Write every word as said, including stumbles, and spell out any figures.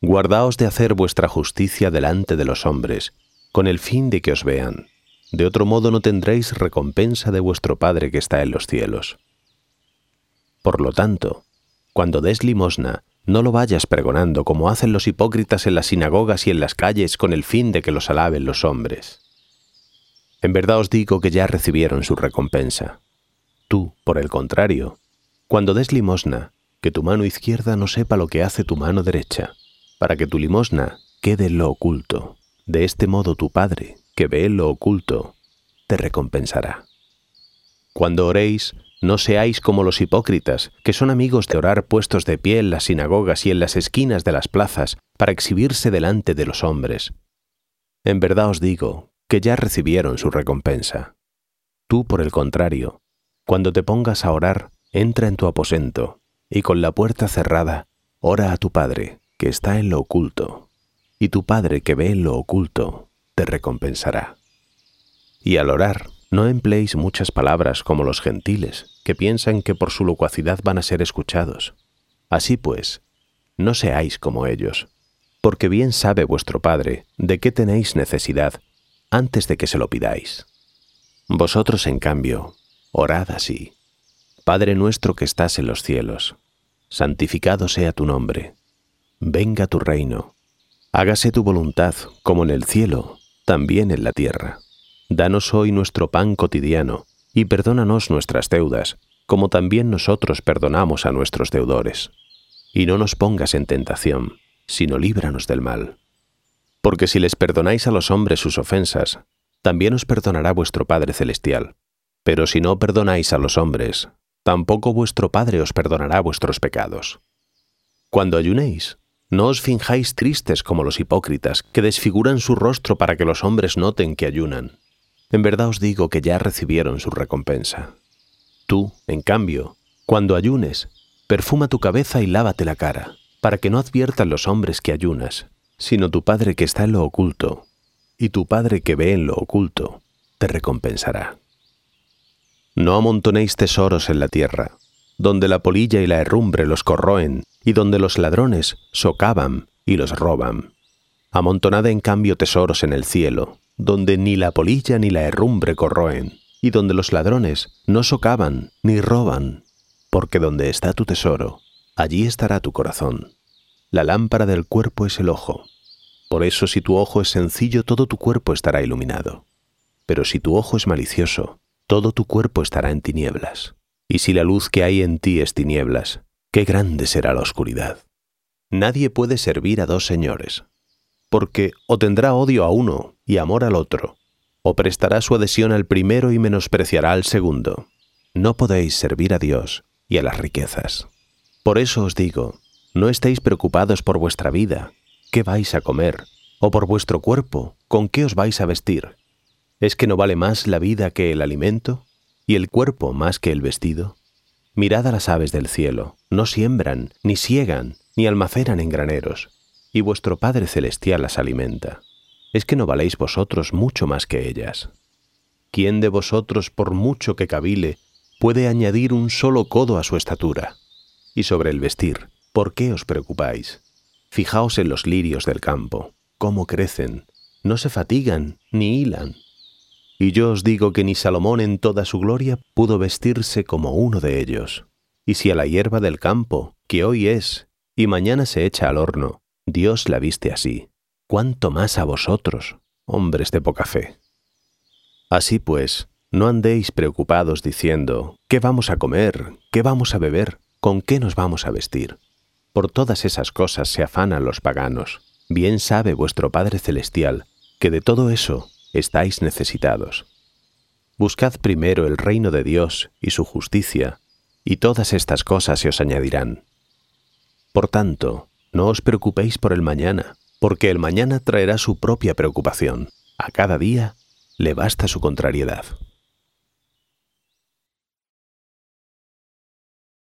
Guardaos de hacer vuestra justicia delante de los hombres, con el fin de que os vean. De otro modo no tendréis recompensa de vuestro Padre que está en los cielos. Por lo tanto, cuando des limosna, no lo vayas pregonando como hacen los hipócritas en las sinagogas y en las calles con el fin de que los alaben los hombres. En verdad os digo que ya recibieron su recompensa. Tú, por el contrario, cuando des limosna, que tu mano izquierda no sepa lo que hace tu mano derecha, para que tu limosna quede en lo oculto. De este modo tu Padre, que ve en lo oculto, te recompensará. Cuando oréis, no seáis como los hipócritas, que son amigos de orar puestos de pie en las sinagogas y en las esquinas de las plazas para exhibirse delante de los hombres. En verdad os digo que ya recibieron su recompensa. Tú, por el contrario, cuando te pongas a orar, entra en tu aposento, y con la puerta cerrada, ora a tu Padre, que está en lo oculto, y tu Padre que ve en lo oculto, te recompensará. Y al orar, no empleéis muchas palabras como los gentiles, que piensan que por su locuacidad van a ser escuchados. Así pues, no seáis como ellos, porque bien sabe vuestro Padre de qué tenéis necesidad antes de que se lo pidáis. Vosotros, en cambio, orad así: Padre nuestro que estás en los cielos, santificado sea tu nombre. Venga tu reino. Hágase tu voluntad, como en el cielo, también en la tierra. Danos hoy nuestro pan cotidiano, y perdónanos nuestras deudas, como también nosotros perdonamos a nuestros deudores. Y no nos pongas en tentación, sino líbranos del mal. Porque si les perdonáis a los hombres sus ofensas, también os perdonará vuestro Padre Celestial. Pero si no perdonáis a los hombres, tampoco vuestro Padre os perdonará vuestros pecados. Cuando ayunéis, no os finjáis tristes como los hipócritas, que desfiguran su rostro para que los hombres noten que ayunan. En verdad os digo que ya recibieron su recompensa. Tú, en cambio, cuando ayunes, perfuma tu cabeza y lávate la cara, para que no adviertan los hombres que ayunas, sino tu Padre que está en lo oculto, y tu Padre que ve en lo oculto, te recompensará. No amontonéis tesoros en la tierra, donde la polilla y la herrumbre los corroen, y donde los ladrones socavan y los roban. Amontonad en cambio tesoros en el cielo, donde ni la polilla ni la herrumbre corroen, y donde los ladrones no socavan ni roban, porque donde está tu tesoro, allí estará tu corazón. La lámpara del cuerpo es el ojo. Por eso si tu ojo es sencillo, todo tu cuerpo estará iluminado. Pero si tu ojo es malicioso, todo tu cuerpo estará en tinieblas. Y si la luz que hay en ti es tinieblas, qué grande será la oscuridad. Nadie puede servir a dos señores, porque o tendrá odio a uno y amor al otro, o prestará su adhesión al primero y menospreciará al segundo. No podéis servir a Dios y a las riquezas. Por eso os digo, no estéis preocupados por vuestra vida, qué vais a comer, o por vuestro cuerpo, con qué os vais a vestir. ¿Es que no vale más la vida que el alimento, y el cuerpo más que el vestido? Mirad a las aves del cielo, no siembran, ni siegan, ni almacenan en graneros, y vuestro Padre Celestial las alimenta. ¿Es que no valéis vosotros mucho más que ellas? ¿Quién de vosotros, por mucho que cavile, puede añadir un solo codo a su estatura? Y sobre el vestir, ¿por qué os preocupáis? Fijaos en los lirios del campo, cómo crecen, no se fatigan ni hilan. Y yo os digo que ni Salomón en toda su gloria pudo vestirse como uno de ellos. Y si a la hierba del campo, que hoy es, y mañana se echa al horno, Dios la viste así, ¿cuánto más a vosotros, hombres de poca fe? Así pues, no andéis preocupados diciendo, ¿qué vamos a comer? ¿Qué vamos a beber? ¿Con qué nos vamos a vestir? Por todas esas cosas se afanan los paganos. Bien sabe vuestro Padre Celestial que de todo eso estáis necesitados. Buscad primero el reino de Dios y su justicia, y todas estas cosas se os añadirán. Por tanto, no os preocupéis por el mañana, porque el mañana traerá su propia preocupación. A cada día le basta su contrariedad.